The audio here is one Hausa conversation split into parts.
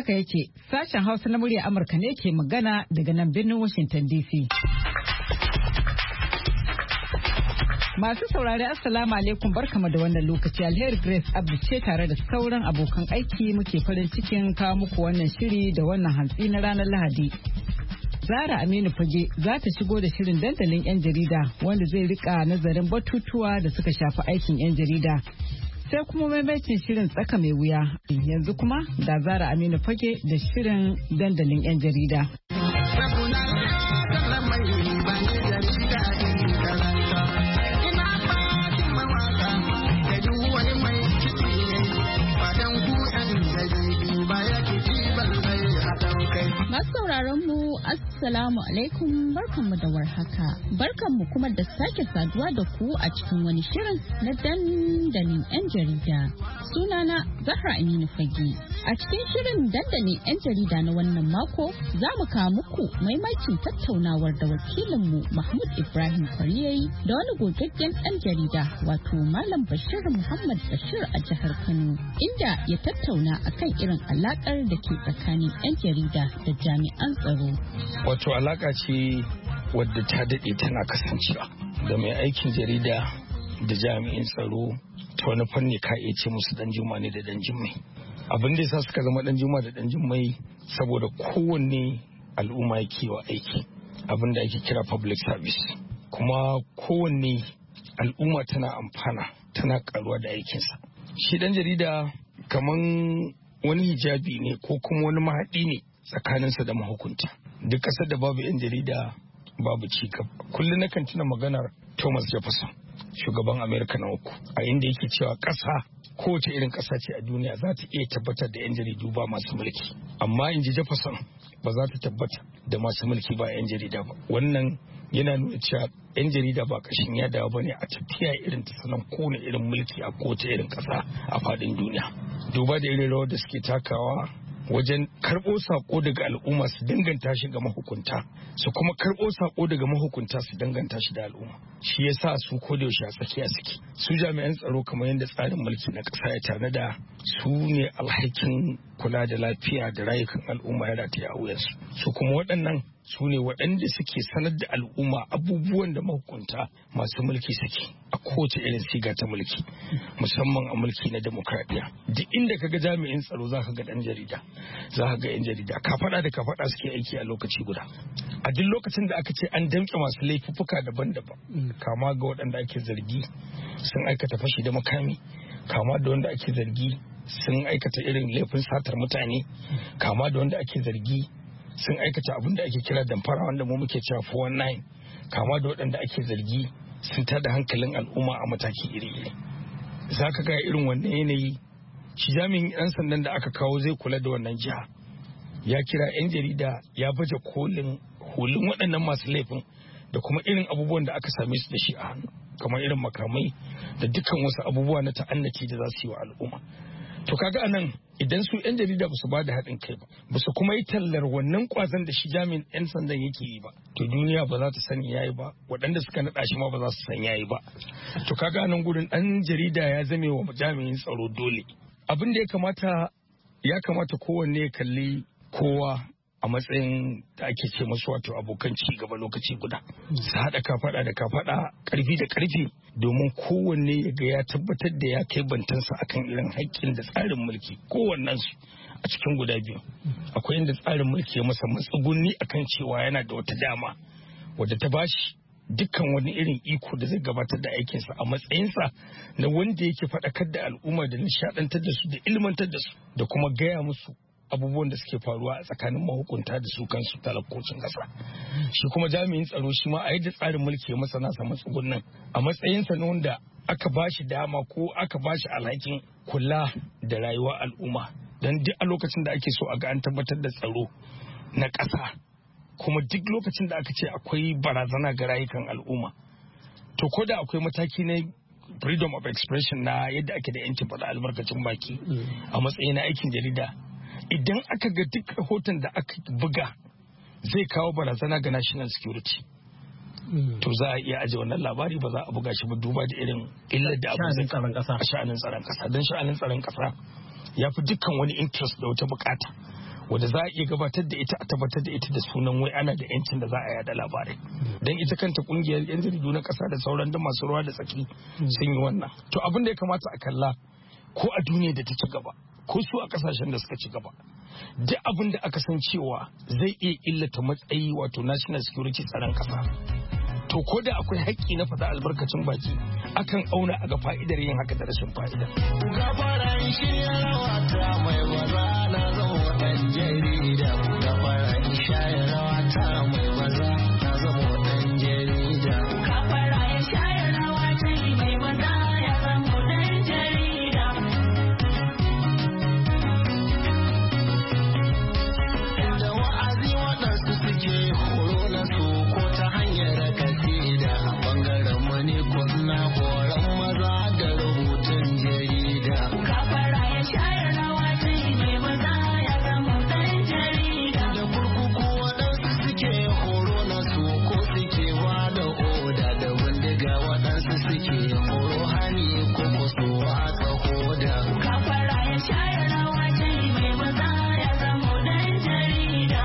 haka yake, sashen Hausa na murya Amurka ne ke magana daga nan birnin Washington DC. Masu saurari Assalamu alaikum, barkamu da wannan lokaci. Alheri Grace Abdu ce tare da sauran abokan aiki muke farin cikin kawo muku wannan shiri da wannan hantsi na ranar Lahadi. Zara Aminu Fage za ta shigo da shirin dandalin 'yan jarida wanda zai rika nazarin batutuwa da suka shafi aikin 'yan jarida. Sai kuma maimaitin shirin tsaka mai wuya. Yanzu kuma da Zara Aminu Fage da shirin dandalin 'yan jarida. Masu sauraron mu Assalamu alaikum, barkanmu da warhaka. Barkanmu kuma da sake saduwa da ku a cikin wani shirin na dandalin 'yan jarida. Sunana Zahra Aminu Fage. A cikin shirin dandalin 'yan jarida na wannan mako za mu kawo muku maimacin tattaunawar da wakilinmu Mahmud Ibrahim Kwariyayi da wani gogaggen 'yan jarida wato Malam Bashir Muhammad Bashir a jihar Kano, inda ya tattauna akan irin alakar da ke tsakanin 'yan jarida da jami'an tsaro. Wato alaka ce wadda ta daɗe tana kasancewa da mai aikin jarida da jami'in tsaro ta wani fanni ka iya ce musu dan juma ne da dan jimmai. Abin da yasa suka zama dan juma da dan jimmai saboda kowanne al'umma yake wa aiki, abin da ake kira public service, kuma kowanne al'umma tana amfana, tana karuwa da aikinsa. Shi dan jarida kaman wani hijabi ne ko kuma wani mahaɗi ne tsakaninsa da mahukunta. Duk ƙasar da babu 'yan jarida babu cigaba. Kullum nakan tuna maganar Thomas Jefferson, shugaban Amerika na uku, a inda yake cewa ƙasa, kowace irin ƙasa ce a duniya za ta iya tabbatar da 'yan jaridu ba masu mulki, amma in ji Jefferson ba za ta tabbata da masu mulki ba 'yan jarida ba. Wannan yana nuna cewa 'yan jarida ba kashin yadawa ba ne a tafiya irin ta sanan kowane irin mulki a kowace irin ƙasa a faɗin duniya. Duba da irin rawar da suke takawa wajen karɓo sako daga al'umma su danganta shi ga mahukunta, su kuma karɓo sako daga mahukunta su danganta shi da al'umma. Shi yasa su kodayaushe a tsakiya suke. Su jami'an tsaro kamar yadda tsarin mulki na ƙasa ya tanada, su ne alhakin kula da lafiya da rayukan al'umma ya rataya a wuyansu. Su kuma waɗannan su ne waɗanda suke sanar da al'umma abubuwan da mahukunta masu mulki suke a kowace irin siga ta mulki, musamman a mulki na demokradiyya. Duk inda kaga jami'in tsaro za ka ga ɗan jarida, za ka ga 'yan jarida, kafaɗa da kafaɗa suke aiki a lokaci guda. A duk lokacin da aka ce an damƙe masu laifuffuka daban-daban, kama ga waɗanda ake zargi sun aikata fashi da makami, kama da wanda ake zargi sun aikata irin laifin satar mutane, kama da wanda ake zargi sun aikata abin da ake kira damfara wanda mu muke cewa 419, kama da waɗanda ake zargi sun tada hankalin al'umma a mataki iri-iri. Za ka ga irin wannan yanayi, shi jami'in 'yan sandan da aka kawo zai kula da wannan jiha ya kira 'yan jarida ya baje kolin hulun waɗannan masu laifin da kuma irin abubuwan da aka same su da shi a hannu, kamar irin makamai da dukkan wasu abubuwa na ta'annaci da za su yi wa al'umma. To kaga anan idan su 'yan jarida ba su ba da haɗin kai ba su kuma yi tallar wannan kwazon da shi jami'in 'yan sandan yake yi ba, to duniya ba za ta sani yayi ba, waɗanda suka naɗa shi ma ba za su san yayi ba. To kaga anan gurin ɗan jarida ya zame wa jami'in tsaro dole. Abin da ya kamata kowanne ya kalli kowa a matsayin da ake ce masu wato abokan ci gaba lokaci guda, su haɗa kafaɗa da kafaɗa, ƙarfi da ƙarfi, domin kowanne ya ga ya tabbatar da ya kai bantansa akan irin haƙƙin da tsarin mulki kowannensu a cikin guda biyu. Akwai inda tsarin mulki ya masa matsugunni akan cewa yana da wata dama wadda ta bashi dukkan wani irin iko da zai gabatar da aikinsa a matsayinsa na wanda yake faɗakar da al'umma da nishaɗantar da su da ilmantar da su da kuma gaya musu abubuwan da suke faruwa a tsakanin mahukunta da su kansu talakocin ƙasa. Shi kuma jami'in tsaro shi ma a yadda tsarin mulki ya masa nasa matsugunan a matsayinsa na wanda aka ba shi dama ko aka ba shi alhakin kula da rayuwar al'umma, don duk a lokacin da ake so a ga an tabbatar da tsaro na ƙasa, kuma duk lokacin da aka ce akwai barazana ga rayukan al'umma, to ko da akwai mataki na freedom of expression na yadda ake da yancin faɗa albarkacin baki a matsayin na aikin jarida, idan aka ga duk rahoton da aka buga zai kawo barazana ga national security, to za a iya aje wannan labari, ba za a buga shi ba, duba da irin illar da abu zai kawo a sha'anin tsaron kasa. Don sha'anin tsaron kasa ya fi dukkan wani interest da wata bukata wadda za a iya gabatar da ita a tabbatar da ita da sunan wai ana da yancin da za a yada labarai. Don ita kanta kungiyar yan jaridu na kasa da sauran da masu ruwa da tsaki sun yi wannan. To abin da ya kamata a kalla ko a duniya da ta ci gaba ko su a kasashen da suka ci gaba, duk abin da aka san cewa zai iya illata matsayi wato national security tsaron kasa, to ko da akwai haƙƙi na faɗa albarkacin baki akan auna a ga fa'idar yin haka da rashin fa'ida. Gafaran shi rawa ta mai baza na zama ɗan jarida. Gafaran shi rawa ta mai baza na zama ɗan jarida. Gafaran shi rawa ta mai baza ya zama ɗan jarida. Da wa'azi waɗansu suke horo na su ko ta hanyar kasida. Bangaren mani na horon maza da rubutun jarida. Kafara ya shayar rawa ta mai maza ya zama ɗan jarida. Da kurkuku waɗansu suke horo na su ko suke wada oda da bindiga waɗansu suke horo hani ko kusa watsa hoda. Kafara ya shayar rawa ta mai maza ya zama ɗan jarida.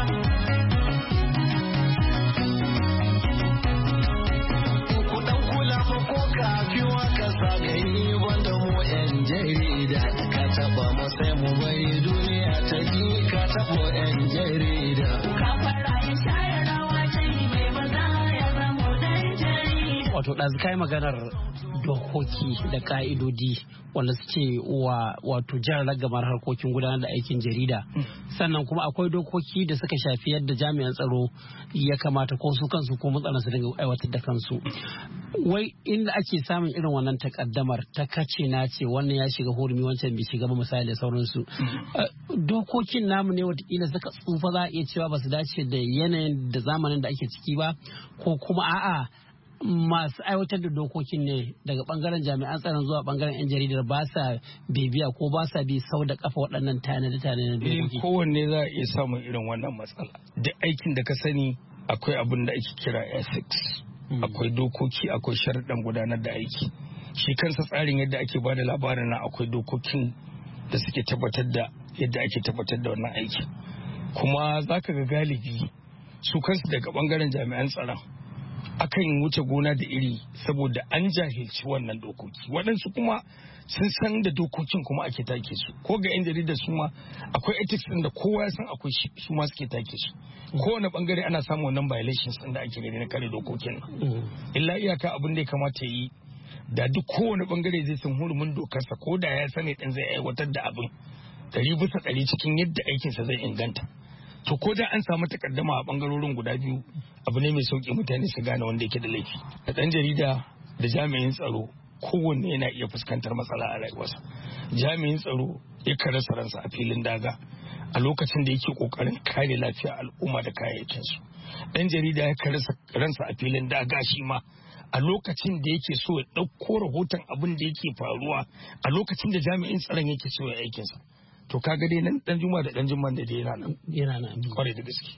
Kuɗan kula fa ko kafiwa ka sa gani wanda mu 'yan jarida. Ka taɓa mu sai mu bari duniya ta ji ka taɓa 'yan jarida. Kafara ya shayar rawa ta mai maza ya zama ɗan jarida. Wato ɗazu kai maganar dokoki da ka'idodi wanda suke wato jan ragamar harkokin gudanar da aikin jarida, sannan kuma akwai dokoki da suka shafi yadda jami'an tsaro ya kamata ko su kansu ko mutsanan su dinga aiwatar da kansu. Wai inda ake samun irin wannan takaddamar ta kace na ce wannan ya shiga hurumi wancan bai shiga ba misali da sauransu, dokokin namu ne watakila suka tsufa za a iya cewa ba su dace da yanayin da zamanin da ake ciki ba, ko kuma a'a masu aiwatar da dokokin ne daga bangaren jami'an tsaron zuwa bangaren 'yan jaridar ba sa bibiya ko ba sa bi sau da kafa waɗannan tanade-tanade dokoki. Kowanne za a iya samun irin wannan matsala. Duk aikin da ka sani akwai abin da ake kira ethics, akwai dokoki, akwai sharuɗan gudanar da aiki. Shi kansa tsarin yadda ake ba da labarin nan akwai dokokin da suke tabbatar da yadda ake tabbatar da wannan aiki. Kuma za ka ga galibi su kansu daga bangaren jami'an tsaron akan wuce gona da iri saboda an jahilci wannan dokoki. Waɗansu kuma sun san da dokokin kuma ake take su. Ko ga 'yan jarida su ma akwai ethics ɗin da kowa ya san akwai su ma suke take su. Kowane bangare ana samun wannan violations ɗin da ake gani na kare dokokin nan. Illa iyaka abin da ya kamata yi da duk kowane bangare zai san hurumin dokarsa ko da ya sani ɗin zai aiwatar da abin 100% cikin yadda aikinsa zai inganta. To ko da an samu takaddama a bangarorin guda biyu, abu ne mai sauki mutane su gane wanda yake da laifi. Da ɗan jarida da jami'in tsaro kowanne yana iya fuskantar matsala a rayuwarsa. Jami'in tsaro ya rasa ransa a filin daga a lokacin da yake kokarin kare lafiyar al'umma da kayayyakinsu. Ɗan jarida ya rasa ransa a filin daga shi ma a lokacin da yake so ya ɗauko rahoton abin da yake faruwa a lokacin da jami'in tsaron yake so ya aikinsa. To kaga dai nan dan juma da dan jumman da dai yana nan kwarai da gaske.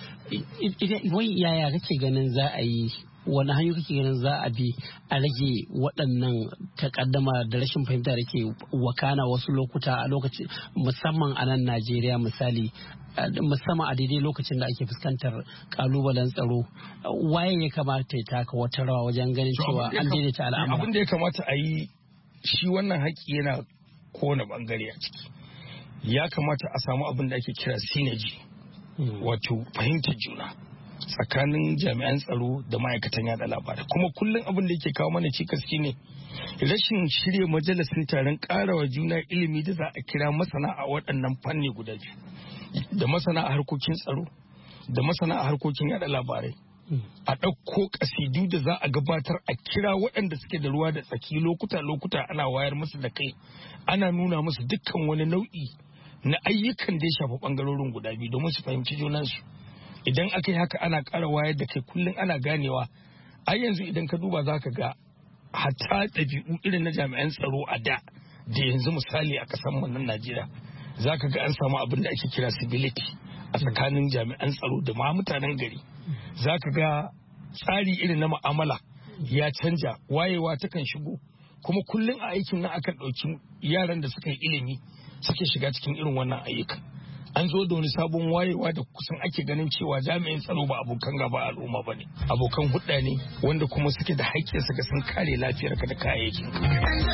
Wai yaya kake ganin za a yi, wani hanyoyi kake ganin za a bi a rage waɗannan takaddama da rashin fahimta da ke wakana wasu lokuta a lokaci musamman a nan Najeriya misali, musamman a daidai lokacin da ake fuskantar kalubalen tsaro, waye ya kamata ya taka wata rawa wajen ganin cewa an daidaita al'amura? Abin da ya kamata a yi shi wannan haƙƙi yana kowane bangare a ciki. Ya kamata a samu abin da ake kira synergy, wato fahimtar juna tsakanin jami'an tsaro da ma'aikatan yada labarai. Kuma kullum abin da yake kawo mana cikas shine rashin shirya majalisun taron karawa juna ilimi da za a kira masana a waɗannan fanni guda biyu, da masana a harkokin tsaro da masana a harkokin yada labarai. A ɗauko ƙasidu da za a gabatar a kira waɗanda suke da ruwa da tsaki lokuta ana wayar musu da kai, ana nuna musu dukkan wani nau'i na ayyukan da ya shafi ɓangarorin guda biyu domin su fahimci junansu. Idan aka yi haka ana ƙara wayar da kai kullum ana ganewa. Ai yanzu idan ka duba za ka ga hatta ɗabi'u irin na jami'an tsaro a da yanzu misali a ƙasar mu nan Najeriya za ka ga an samu abin da ake kira civility a tsakanin jami'an tsaro da ma mutanen gari. Za ka ga tsari irin na mu'amala ya canja, wayewa takan shigo, kuma kullum a aikin nan akan ɗauki yaran da suka yi ilimi suke shiga cikin irin wannan ayyukan. an zo da wani sabon wayewa da kusan ake ganin cewa jami'in tsaro ba abokan gaba al'umma ba ne, abokan hudda ne wanda kuma suke da haƙƙin su ga sun kare lafiyarka da kayayyakin ka.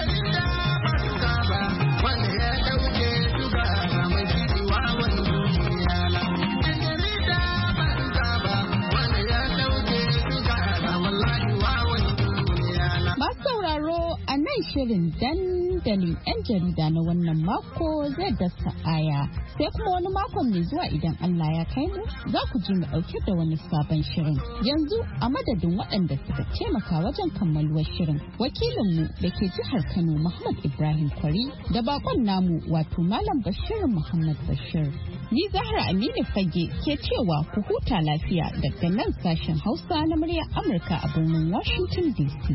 Shirin dandalin 'yan jarida na wannan mako zai dasa aya sai kuma wani makon mai zuwa idan Allah ya kai mu za ku ji mu ɗauke da wani sabon shirin. Yanzu a madadin waɗanda suka taimaka wajen kammaluwar shirin, wakilinmu da ke jihar Kano Muhammad Ibrahim Kwari da bakon namu wato Malam Bashir Muhammad Bashir. Ni Zahra Aminu Fage ke cewa ku huta lafiya daga nan sashen Hausa na muryar Amurka a birnin Washington DC.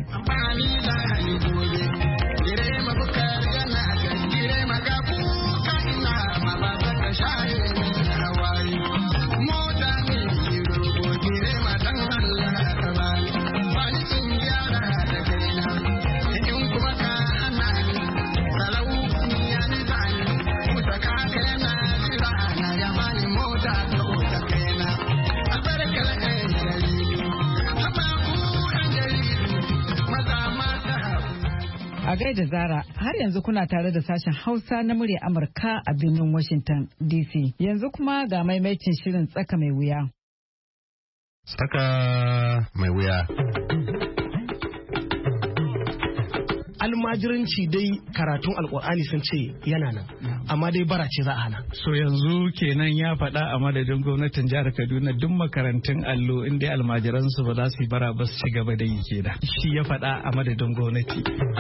A gaida Zara, har yanzu kuna tare da sashen Hausa na murya Amurka a birnin Washington DC. Yanzu kuma ga maimaitin shirin tsaka mai wuya. Tsaka mai wuya. Almajiranci dai karatun alkur'ani sun ce yana nan, amma dai bara ce za a hana. So yanzu kenan ya faɗa a madadin gwamnatin jihar Kaduna duk makarantun allo inda almajiransu ba za su yi bara ba su ci gaba da yi kenan. Shi ya faɗa a madadin gwamnati.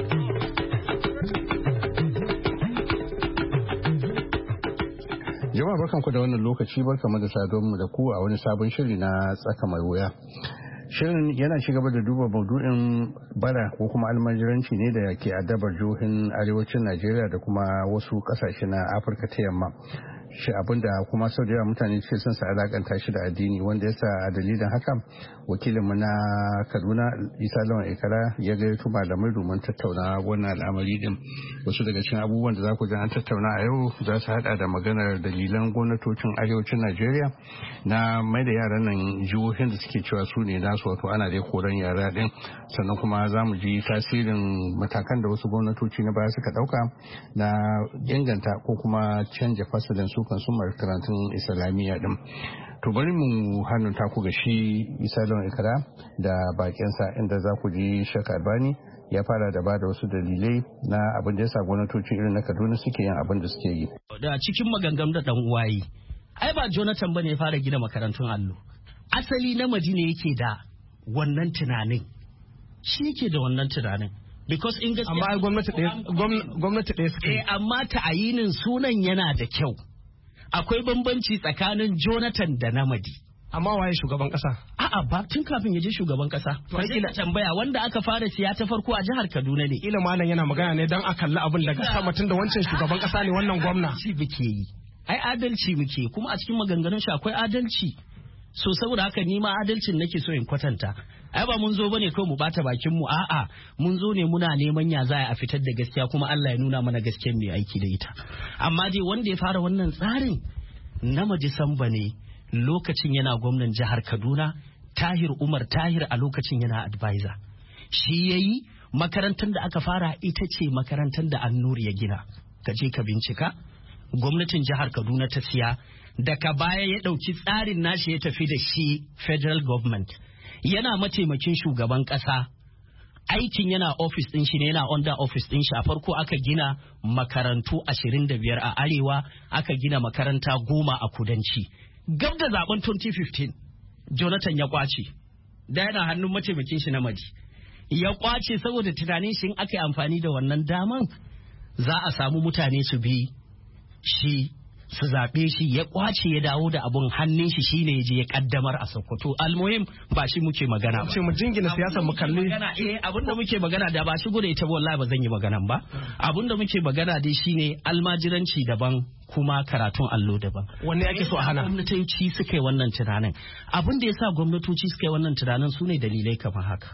Jama'a barkanku da wannan lokaci, barkamu da saduwarmu da ku a wani sabon shiri na tsaka mai wuya. Shirin yana ci gaba da duba maudu'in bara ko kuma almajiranci ne da ke addabar jihohin arewacin Najeriya da kuma wasu kasashe na Afirka ta yamma. Shi abinda kuma sau da yawa mutane ce sun sa alakanta shi da addini, wanda yasa a dalilin haka wakilinmu na Kaduna Isa Lawan Ikara ya gayyato malamai domin tattauna wannan al'amari din. Wasu daga cikin abubuwan da za ku ji an tattauna a yau za su hada da maganar dalilan gwamnatocin arewacin Najeriya na mai da yaran nan jihohin da suke cewa su ne nasu, wato ana dai koran yara din. Sannan kuma za mu ji tasirin matakan da wasu gwamnatoci na baya suka dauka na inganta ko kuma canja fasalin su kan su makarantun islamiyya din. To bari mu hannun taku ga shi Isa Lawan Ikara da bakinsa, inda za ku ji Sheikh Albani ya fara da bada wasu dalilai na abin da ya sa gwamnatoci irin na Kaduna suke yin abin da suke yi. Da cikin maganganu da dan uwayi, ai ba Jonathan bane ya fara gina makarantun allo. Asali na Madina yake da wannan tunanin. Shi yake da wannan tunanin. Because in gaskiya amma gwamnati ɗaya suke. Amma ta'ayinin sunan yana da kyau. Akwai bambanci tsakanin Jonathan da Namadi. Amma waye shugaban kasa? A'a, ba tun kafin ya je shugaban kasa. Kila tambaya wanda aka fara siya ta farko a jihar Kaduna ne. Ila malam yana magana ne dan a kalli abin daga sama, tun da wancan shugaban kasa ne wannan gwamna. Shi muke yi. Ai adalci muke, kuma a cikin maganganun shi akwai adalci. So saboda haka ni ma adalcin nake so in kwatanta. Ai ba mun zo bane kawai mu bata bakin mu, a'a mun zo ne muna neman ya za a fitar da gaskiya, kuma Allah ya nuna mana gaskiyar mai aiki da ita. Amma dai wanda ya fara wannan tsarin na Disamba ne, lokacin yana gwamnan jihar Kaduna, Tahir Umar Tahir a lokacin yana advisor. Shi yayi makarantar da aka fara ita ce makarantar da Annur ya gina. Ka je ka bincika. Gwamnatin jihar Kaduna ta siya, daga baya ya ɗauki tsarin nashi ya tafi da shi federal government. Yana mataimakin shugaban ƙasa, aikin yana office ɗin shi ne, yana under office ɗin shi. A farko aka gina makarantu 25 a arewa, aka gina makaranta 10 a kudanci. Gab da zaben 2015 Jonathan ya kwace, da yana hannun mataimakin shi na Madi. Ya kwace saboda tunanin shi in aka yi amfani da wannan daman za a samu mutane su bi shi, su zaɓe shi. Ya kwace ya dawo da abun hannun shi, shine ya je ya kaddamar a Sokoto. Almuhim ba shi muke magana ba. Ce mu jingina siyasar mu kalli. Abinda muke magana da ba shi gure ita wallahi ba zan yi maganan ba. Abinda muke magana dai shine almajiranci daban kuma karatun allo daban. Wanne ake so a hana? Gwamnatoci suka yi wannan tunanin. Abin da yasa gwamnatoci suka yi wannan tunanin su ne dalilai kamar haka.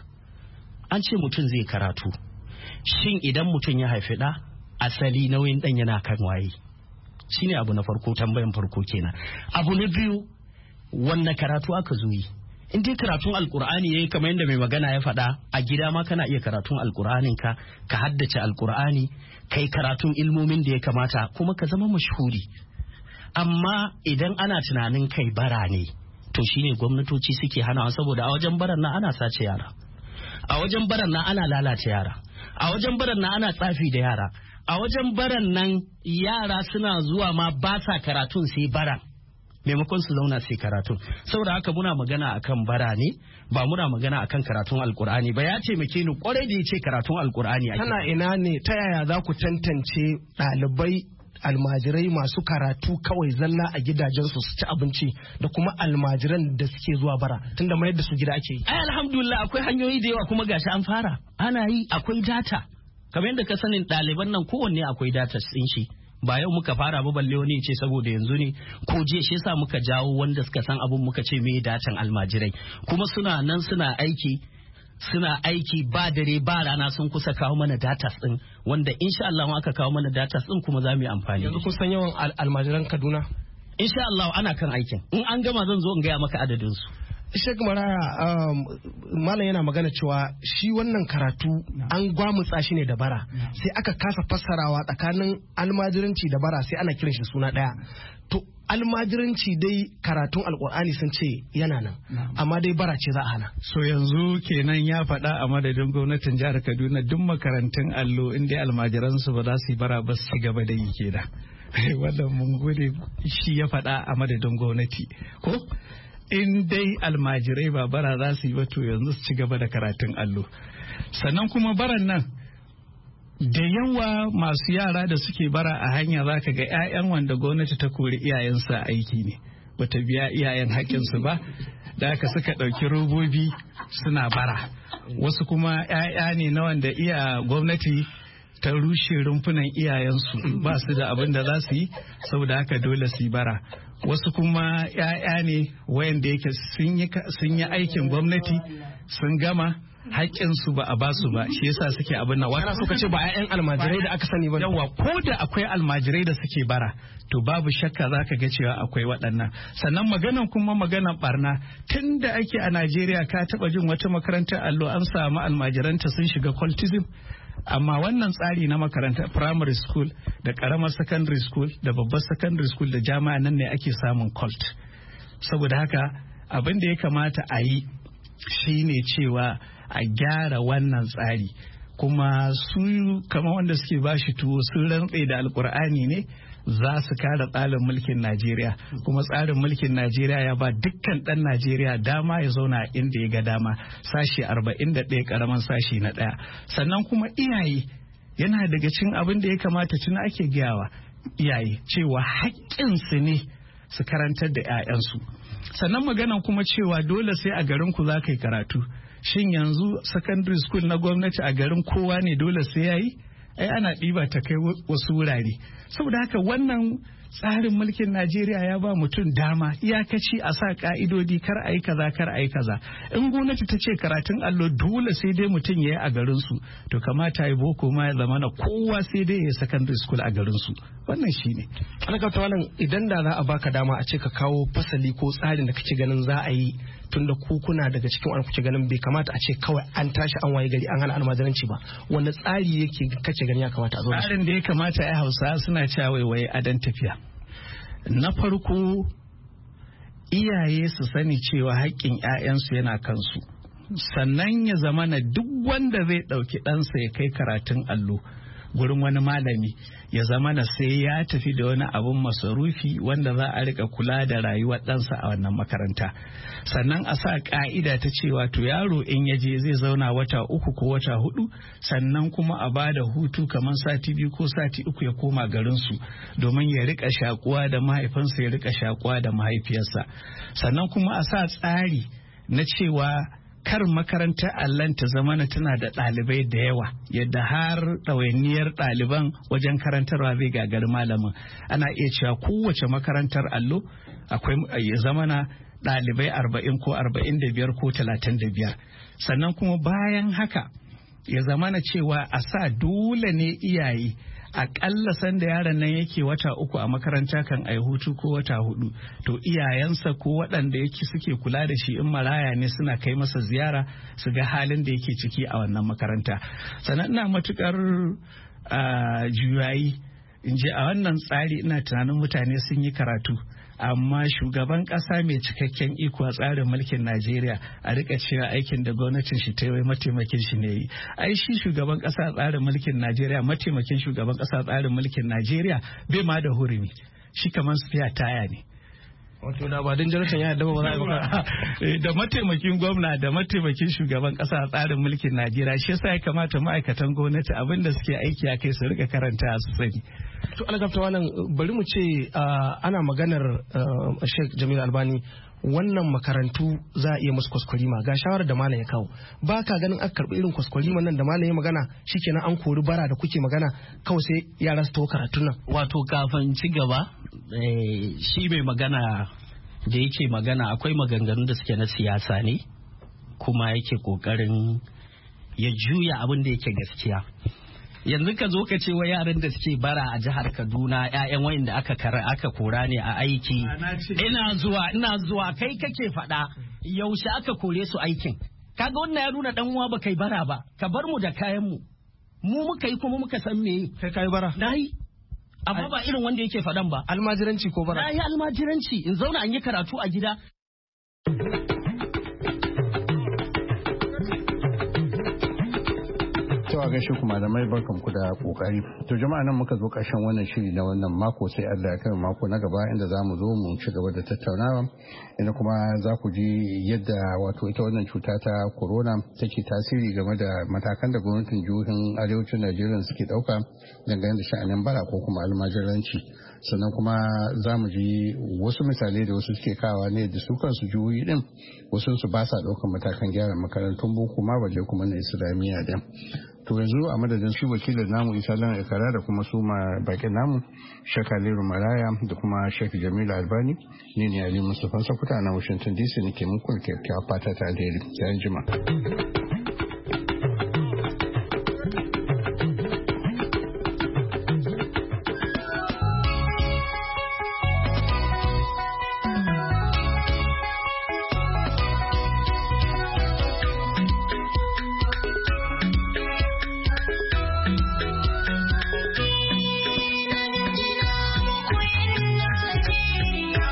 An ce mutum zai karatu. Shin idan mutum ya haifi ɗa, asali nauyin ɗan yana kan waye? shine abu na farko, tambayan farko kenan. Abu na biyu, wanne karatu aka zo yi? In dai karatun alkur'ani yayi kamar yadda mai magana ya faɗa, a gida ma kana iya karatun alkur'anin ka haddace alkur'ani, kai karatun ilmomin da ya kamata kuma ka zama mashhuri. Amma idan ana tunanin kai bara ne, to shine gwamnatoci suke hanawa, saboda a wajen baran nan ana sace yara, a wajen baran nan ana lalata yara, a wajen baran nan ana tsafi da yara, a wajen baran nan yara suna zuwa ma ba sa karatun sai bara maimakon su zauna sai karatun. Saboda haka muna magana akan bara ne, ba muna magana akan karatun alkur'ani ba. Ya taimake ni kwarai da ya ce karatun alkur'ani ake. Tana ina ne, ta yaya za ku tantance ɗalibai almajirai masu karatu kawai zalla a gidajensu su ci abinci da kuma almajiran da suke zuwa bara, tunda mayar da su gida ake yi? Ai alhamdulillah akwai hanyoyi da yawa kuma gashi an fara ana yi, akwai data kamar yadda ka sanin ɗaliban nan kowanne akwai data ɗin shi. Ba yau muka fara ba, balle wani ce saboda yanzu ne ko je shi yasa muka jawo wanda suka san abun muka ce me datan almajirai, kuma suna nan suna aiki ba dare ba rana, sun kusa kawo mana datas din wanda insha Allah aka kawo mana datas din kuma za mu yi amfani. Yanzu kun san yawan almajiran Kaduna? Insha Allah ana kan aikin, in an gama zan zo in gaya maka adadin su. Sheikh Maraya, malam yana magana cewa shi wannan karatu an gwamutsa shi ne da bara, sai aka kasa fassarawa tsakanin almajiranci da bara, sai ana kiran shi suna ɗaya. To almajiranci dai karatun alkur'ani sun ce yana nan, amma dai bara ce za a hana. So yanzu kenan ya faɗa a madadin gwamnatin jihar Kaduna duk makarantun allo inda almajiransu ba za su yi bara ba su gaba da yi kenan. Wannan mun gode, shi ya faɗa a madadin gwamnati ko? In dai almajirai ba bara za su yi ba to yanzu su ci gaba da karatun allo. Sannan kuma baran nan da yawa masu yara da suke bara a hanya za ka ga 'ya'yan wanda gwamnati ta kori iyayensa aiki ne, bata biya iyayen haƙƙinsu ba, da aka suka ɗauki robobi suna bara. Wasu kuma 'ya'ya ne na wanda gwamnati ta rushe rumfunan iyayensu, ba su da abin da za su yi, saboda haka dole su yi bara. Wasu kuma 'ya'ya ne wayanda yake sun yi aikin gwamnati sun gama haƙƙinsu ba a basu ba, shi yasa suke abin nan. Wani suka ce ba 'ya'yan almajirai da aka sani ba. Yawa, ko da akwai almajirai da suke bara to babu shakka za ka ga cewa akwai waɗannan. Sannan maganan barna, tun da ake a Najeriya ka taɓa jin wata makarantar allo an samu almajiranta sun shiga cultism? Amma wannan tsari na makarantar primary school da karamar secondary school da babbar secondary school da jami'a nan ne ake samun cult. Saboda haka abin da ya kamata a yi shine cewa a gyara wannan tsari, kuma su kama wanda suke bashi tuwo sun rantse da alkur'ani ne za su kare tsarin mulkin Najeriya, kuma tsarin mulkin Najeriya ya ba dukkan ɗan Najeriya dama ya zauna inda ya ga dama, sashi 41 karaman sashi na 1. Sannan kuma iyaye yana daga cikin abin da ya kamata tuna ake gayawa iyaye cewa haƙƙinsu ne su karantar da 'ya'yansu. Sannan maganan kuma cewa dole sai a garin ku za ka yi karatu. Shin yanzu secondary school na gwamnati a garin kowa ne dole sai ya yi? Ai ana ɗiba ta kai wasu wurare. Saboda haka wannan tsarin mulkin Najeriya ya ba mutum dama iyakaci a sa ka'idodi, kar a yi kaza kar a yi kaza. In gwamnati ta ce karatun allo dole sai dai mutum ya yi a garinsu, to kamata ya boko ma ya zama na kowa sai dai ya yi secondary school a garinsu. Wannan shi ne. Alƙawta wannan idan da za a baka dama a ce ka kawo fasali ko tsarin da kake ganin za a yi, tunda ku kuna daga cikin wani kuke ganin bai kamata a ce kawai an tashi an waye gari an hana almajiranci ba, wanda tsari yake kace gani ya kamata a zo da shi? Tsarin da ya kamata ya Hausa suna cewa waiwaye adon tafiya. Na farko, iyaye su sani cewa haƙƙin 'ya'yansu yana kansu, sannan ya zama na duk wanda zai ɗauki ɗansa ya kai karatun allo gurin wani malami, ya zama na sai ya tafi da wani abun masarufi wanda za a rika kula da rayuwar ɗansa a wannan makaranta. Sannan a sa ƙa'ida ta cewa to yaro in ya je zai zauna wata 3 ko wata 4, sannan kuma a ba da hutu kamar sati 2 ko sati 3 ya koma garinsu domin ya rika shakuwa da mahaifinsa, ya rika shakuwa da mahaifiyarsa. Sannan kuma a sa tsari na cewa kar makarantar allon ta zamana tana da ɗalibai da yawa, yadda har ɗawainiyar ɗaliban wajen karantarwa zai gagari malamin. Ana iya cewa kowace makarantar allo akwai ya zamana ɗalibai 40 ko 45 ko 35. Sannan kuma bayan haka ya zamana cewa a sa dole ne iyaye akalla sanda yaron nan yake wata 3 a makaranta kan ai hutu ko wata 4 to iyayensa ko waɗanda yake suke kula da shi in maraya ne suna kai masa ziyara su ga halin da yake ciki a wannan makaranta. Sannan ina matukar juyayi in je a wannan tsari ina tunanin mutane sun yi karatu amma shugaban kasa mai cikakken iko a tsarin mulkin Najeriya a rika cewa aikin da gwamnatin shi ta yi mataimakin shi ne yi. Ai shi shugaban kasa a tsarin mulkin Najeriya mataimakin shugaban kasa a tsarin mulkin Najeriya bai ma da hurumi shi kamar spiya taya ne. Wato da ba don jaratan ya yadda ba za a yi da mataimakin gwamna da mataimakin shugaban kasa a tsarin mulkin Najeriya shi yasa ya kamata ma'aikatan gwamnati abinda suke aiki a kai su rika karanta su sani. To algafta wannan bari mu ce ana maganar Sheikh Jamil Albani wannan makarantu za a iya musu kwaskwarima ga shawarar da malam ya kawo ba ka ganin aka karɓi irin kwaskwarima nan da malam ya magana shikenan an kori bara da kuke magana kawai sai yara su tawo karatun nan. Wato kafin ci gaba shi mai magana da yake magana akwai maganganu da suke na siyasa ne kuma yake kokarin ya juya abin da yake gaskiya. Yanzu ka zo ka ce wa yaran da suke bara a jihar Kaduna ƴaƴan wayanda aka kora ne a aiki. Ina zuwa kai kake faɗa yaushe aka kore su aikin. Kaga wannan ya nuna dan uwa ba kai bara ba ka bar mu da kayan mu muka yi kuma muka san me. Kai kai bara. Nayi. Amma ba irin wanda yake faɗan ba. Almajiranci ko bara? Nayi almajiranci in zauna an yi karatu a gida. a gaishe ku malamai barkanku da kokari. To jama'a nan muka zo ƙarshen wannan shiri na wannan mako sai Allah ya kai mako na gaba inda za mu zo mu ci gaba da tattaunawa inda kuma za ku ji yadda wato ita wannan cuta ta corona take tasiri game da matakan da gwamnatin jihohin arewacin Najeriya suke ɗauka dangane da sha'anin bara ko kuma almajiranci. Sannan kuma za mu ji wasu misalai da wasu suke kawa ne da su kansu jihohi din wasu su ba sa ɗaukar matakan gyara makarantun boko ma balle kuma na islamiyya din. To yanzu a madadin su wakilin namu Isa Lan Ikara da kuma su bakin namu Sheikh Aliyu Maraya da kuma Sheikh Jamilu Albani ne Ali Mustapha Sakuta na Washington DC nake muku kyakkyawar fata ta alheri. Sai jima.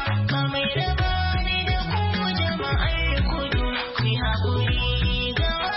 Ga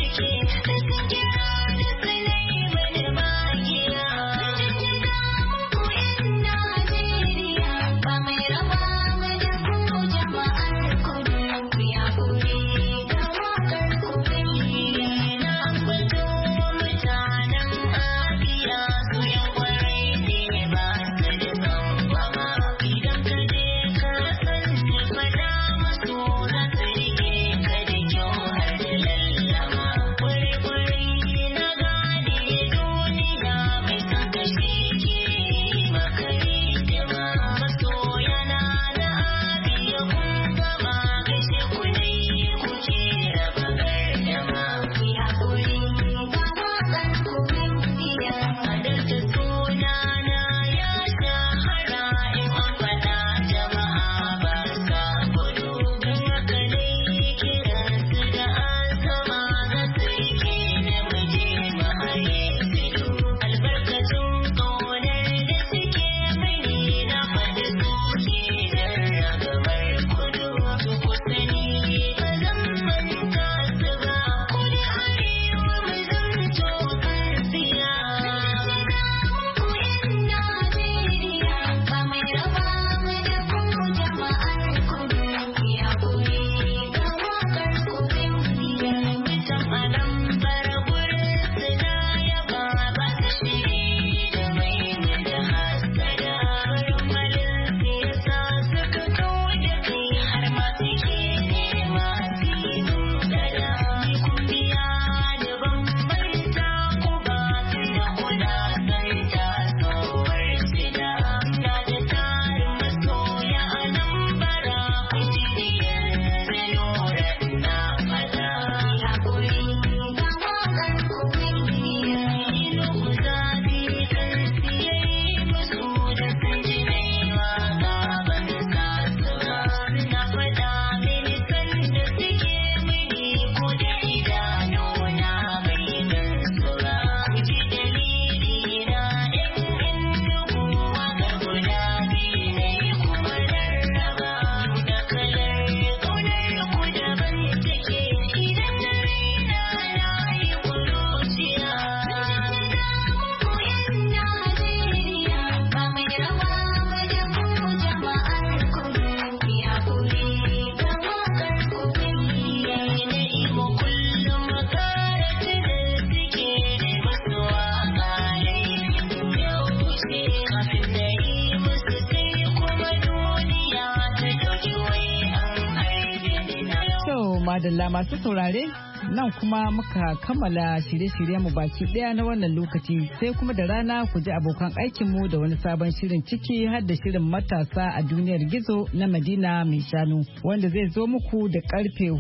madalla masu saurare nan kuma muka kammala shirye-shiryen mu baki daya na wannan lokaci sai kuma da rana ku ji abokan aikinmu da wani sabon shirin ciki har da shirin matasa a duniyar gizo na Madina mai shanu wanda zai zo muku da karfe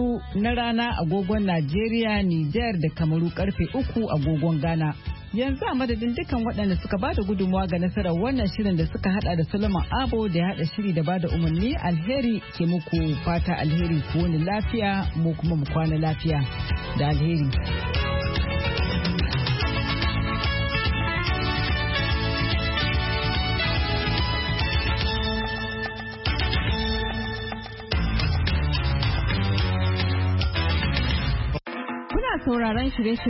4 na rana agogon Najeriya, Nijar da Kamaru karfe 3 agogon Ghana. Yanzu a madadin dukkan waɗanda suka ba da gudunmawa ga nasarar wannan shirin da suka hada da Solomon Abo da ya hada shiri da ba da umarni alheri ke muku fata alheri ku wani lafiya mu kuma mu kwana lafiya da alheri. Kuna sauraron shirye-shirye